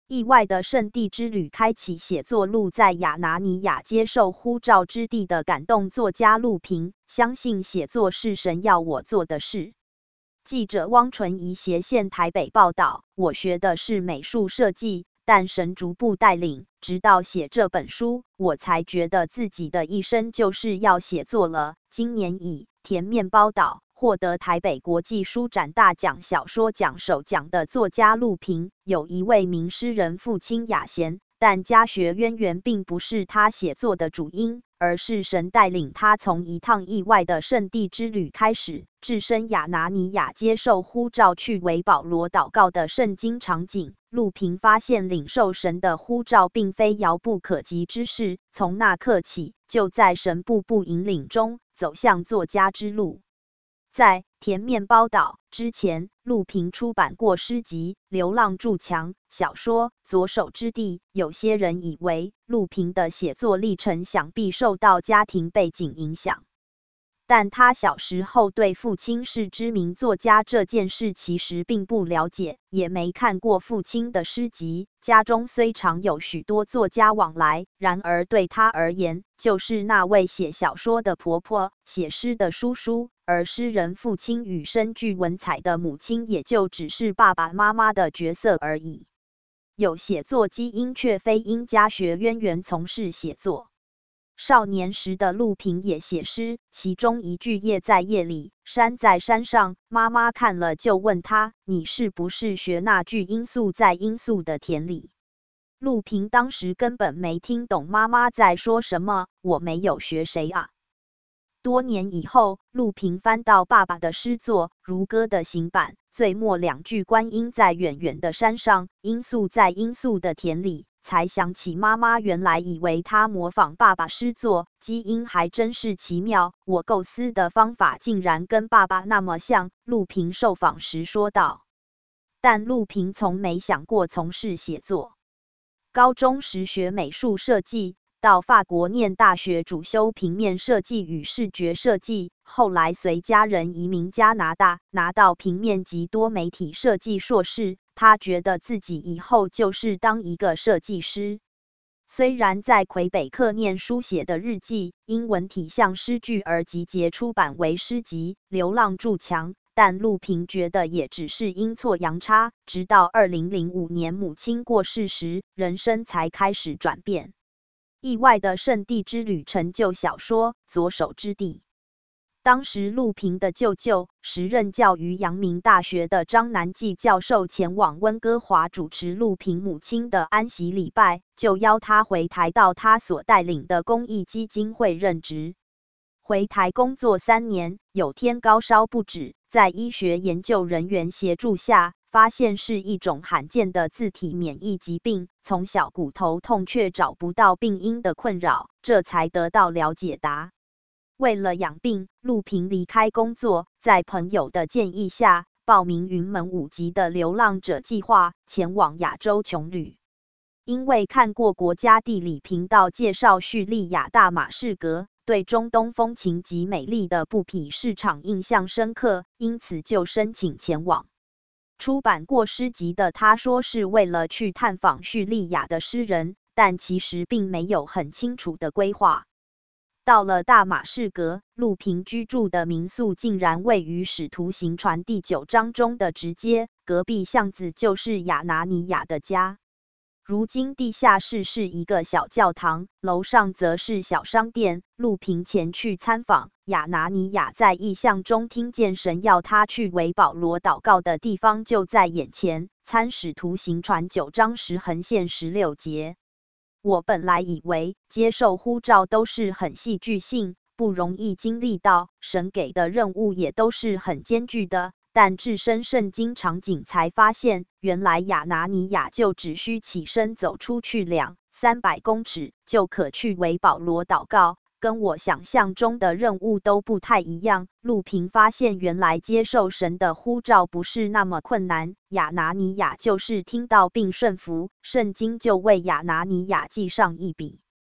意外的圣地之旅开启写作路在亚拿尼亚接受呼召之地的感动。作家陆平相信写作是神要我做的事。记者汪纯仪斜线台北报道，我学的是美术设计，但神逐步带领，直到写这本书，我才觉得自己的一生就是要写作了。今年以甜面包岛获得台北国际书展大奖小说奖首奖的作家陆平，有一位名诗人父亲雅贤，但家学渊源并不是他写作的主因，而是神带领他从一趟意外的圣地之旅开始，置身亚拿尼亚接受呼召去为保罗祷告的圣经场景。陆平发现领受神的呼召并非遥不可及之事，从那刻起，就在神步步引领中走向作家之路。在甜面包岛之前，陆平出版过诗集《流浪筑墙》、小说《左手之地》。有些人以为陆平的写作历程想必受到家庭背景影响，但他小时候对父亲是知名作家这件事其实并不了解，也没看过父亲的诗集。家中虽常有许多作家往来，然而对他而言，就是那位写小说的婆婆，写诗的叔叔，而诗人父亲与深具文采的母亲也就只是爸爸妈妈的角色而已。有写作基因，却非因家学渊源从事写作。少年时的陆平也写诗，其中一句夜在夜里，山在山上，妈妈看了就问他，你是不是学那句罂粟在罂粟的田里？陆平当时根本没听懂妈妈在说什么，我没有学谁啊。多年以后，陆平翻到爸爸的诗作《如歌的行板》，最末两句观音在远远的山上，罂粟在罂粟的田里，才想起妈妈原来以为他模仿爸爸诗作，基因还真是奇妙，我构思的方法竟然跟爸爸那么像。陆平受访时说道。但陆平从没想过从事写作。高中时学美术设计，到法国念大学主修平面设计与视觉设计，后来随家人移民加拿大，拿到平面及多媒体设计硕士。他觉得自己以后就是当一个设计师。虽然在魁北克念书写的日记，因文体像诗句而集结出版为诗集《流浪筑墙》，但陆平觉得也只是阴错阳差，直到2005年母亲过世时，人生才开始转变。意外的圣地之旅成就小说《左手之地》。当时陆平的舅舅，时任教于阳明大学的张南纪教授前往温哥华主持陆平母亲的安息礼拜，就邀他回台到他所带领的公益基金会任职。回台工作3年，有天高烧不止，在医学研究人员协助下，发现是一种罕见的自体免疫疾病，从小骨头痛却找不到病因的困扰，这才得到了解答。为了养病，陆平离开工作，在朋友的建议下，报名云门5级的流浪者计划，前往亚洲穷旅。因为看过国家地理频道介绍叙利亚大马士革，对中东风情及美丽的布匹市场印象深刻，因此就申请前往。出版过诗集的他说是为了去探访叙利亚的诗人，但其实并没有很清楚的规划。到了大马士革，陆平居住的民宿竟然位于《使徒行传》第9章中的直街，隔壁巷子就是亚拿尼亚的家。如今地下室是一个小教堂，楼上则是小商店。陆平前去参访亚拿尼亚，在异象中听见神要他去为保罗祷告的地方就在眼前。参《使徒行传》9章10横线16节。我本来以为接受呼召都是很戏剧性，不容易经历到，神给的任务也都是很艰巨的，但置身圣经场景才发现，原来亚拿尼亚就只需起身走出去200-300公尺，就可去为保罗祷告，跟我想象中的任务都不太一样。陆平发现原来接受神的呼召不是那么困难，亚拿尼亚就是听到并顺服，圣经就为亚拿尼亚记上一笔。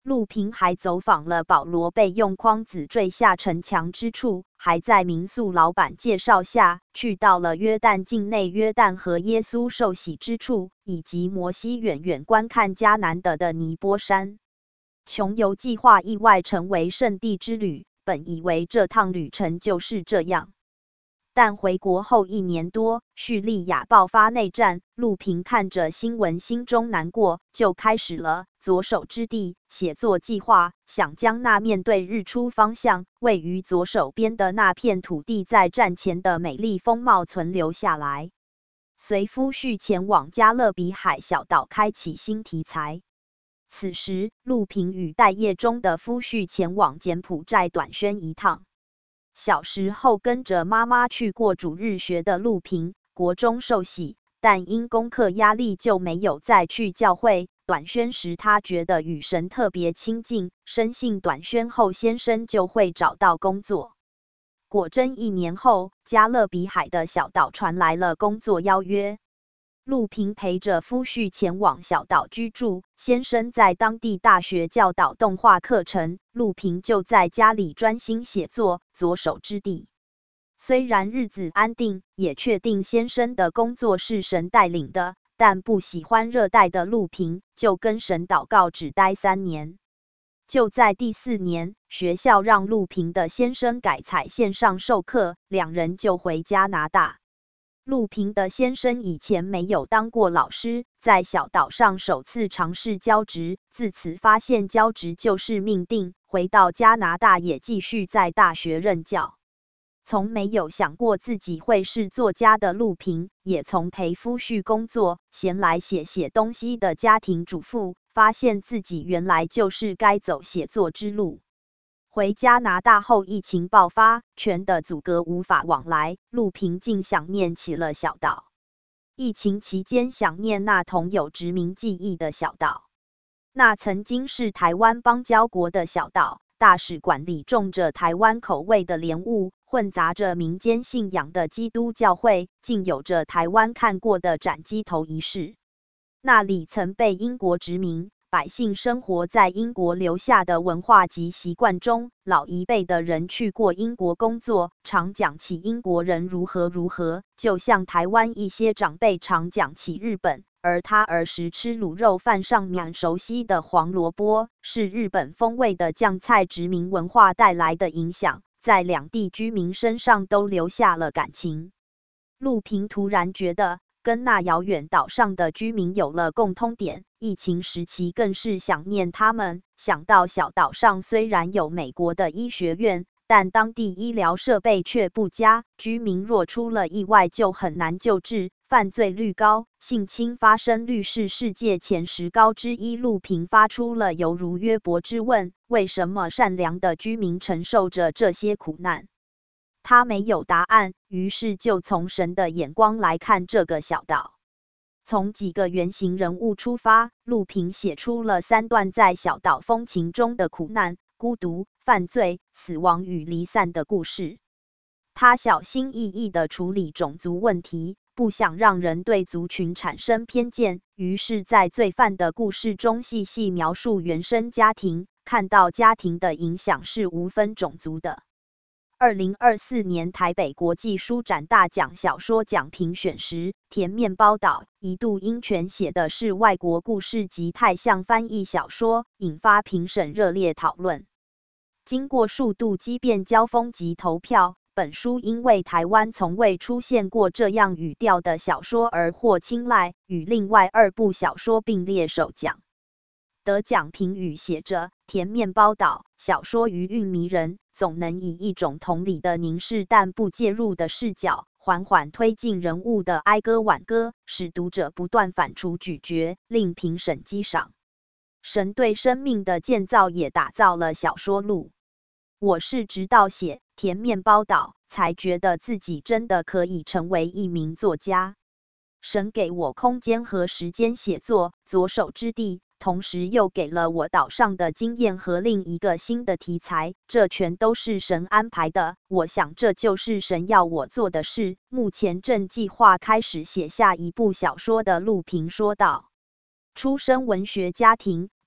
陆平还走访了保罗被用筐子坠下城墙之处，还在民宿老板介绍下，去到了约旦境内约旦河耶稣受洗之处，以及摩西远远观看迦南地的尼波山。穷游计划意外成为圣地之旅，本以为这趟旅程就是这样。但回国后1年多，叙利亚爆发内战，陆平看着新闻心中难过，就开始了左手之地写作计划，想将那面对日出方向，位于左手边的那片土地在战前的美丽风貌存留下来。随夫婿前往加勒比海小岛开启新题材。此时，陆平与待业中的夫婿前往柬埔寨短宣一趟。小时候跟着妈妈去过主日学的陆平，国中受洗，但因功课压力就没有再去教会。短宣时他觉得与神特别亲近，深信短宣后先生就会找到工作。果真1年后，加勒比海的小岛传来了工作邀约。陆平陪着夫婿前往小岛居住，先生在当地大学教导动画课程，陆平就在家里专心写作，左手之地。虽然日子安定，也确定先生的工作是神带领的，但不喜欢热带的陆平就跟神祷告，只待3年。就在第4年，学校让陆平的先生改采线上授课，2人就回加拿大。陆平的先生以前没有当过老师，在小岛上首次尝试教职，自此发现教职就是命定，回到加拿大也继续在大学任教。从没有想过自己会是作家的陆平，也从陪夫婿工作、闲来写东西的家庭主妇，发现自己原来就是该走写作之路。回加拿大后，疫情爆发，全的阻隔无法往来，陆平竟想念起了小岛。疫情期间想念那同有殖民记忆的小岛，那曾经是台湾邦交国的小岛，大使馆里种着台湾口味的莲雾，混杂着民间信仰的基督教会，竟有着台湾看过的斩鸡头仪式。那里曾被英国殖民，百姓生活在英国留下的文化及习惯中，老一辈的人去过英国工作，常讲起英国人如何，就像台湾一些长辈常讲起日本，而他儿时吃卤肉饭上面熟悉的黄萝卜，是日本风味的酱菜。殖民文化带来的影响，在两地居民身上都留下了感情。陆平突然觉得，跟那遥远岛上的居民有了共通点，疫情时期更是想念他们。想到小岛上虽然有美国的医学院，但当地医疗设备却不佳，居民若出了意外就很难救治，犯罪率高，性侵发生率是世界前10高之一。陆平发出了犹如约伯之问：为什么善良的居民承受着这些苦难？他没有答案，于是就从神的眼光来看这个小岛。从几个原型人物出发，陆平写出了3段在小岛风情中的苦难、孤独、犯罪、死亡与离散的故事。他小心翼翼地处理种族问题，不想让人对族群产生偏见，于是在罪犯的故事中细细描述原生家庭，看到家庭的影响是无分种族的。2024年台北国际书展大奖小说奖评选时，甜面包岛一度因全写的是外国故事及太像翻译小说，引发评审热烈讨论。经过数度激辩交锋及投票，本书因为台湾从未出现过这样语调的小说而获青睐，与另外2部小说并列首奖。得奖评语写着：甜面包岛小说余韵迷人，总能以一种同理的凝视但不介入的视角，缓缓推进人物的哀歌挽歌，使读者不断反刍咀嚼，令评审激赏。神对生命的建造也打造了小说路。我是直到写甜面包岛，才觉得自己真的可以成为一名作家。神给我空间和时间写作，左手之地，同时又给了我岛上的经验和另一个新的题材，这全都是神安排的。我想这就是神要我做的事。目前正计划开始写下1部小说的陆平说道。出身文学家庭，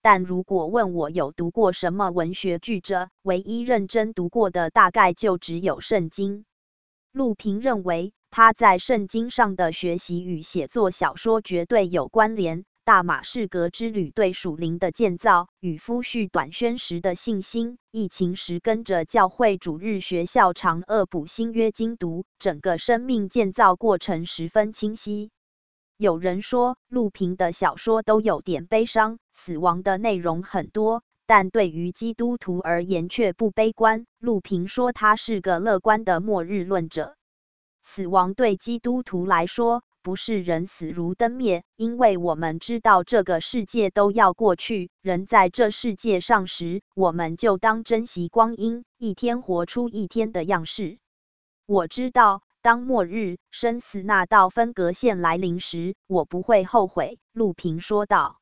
但如果问我有读过什么文学巨著，唯一认真读过的大概就只有圣经。陆平认为，他在圣经上的学习与写作小说绝对有关联。大马士革之旅对属灵的建造与夫婿短宣时的信心，疫情时跟着教会主日学校常恶补新约经读，整个生命建造过程十分清晰。有人说，陆平的小说都有点悲伤，死亡的内容很多，但对于基督徒而言却不悲观。陆平说他是个乐观的末日论者。死亡对基督徒来说，不是人死如灯灭，因为我们知道这个世界都要过去，人在这世界上时，我们就当珍惜光阴，一天活出一天的样式。我知道，当末日生死那道分隔线来临时，我不会后悔，陆平说道。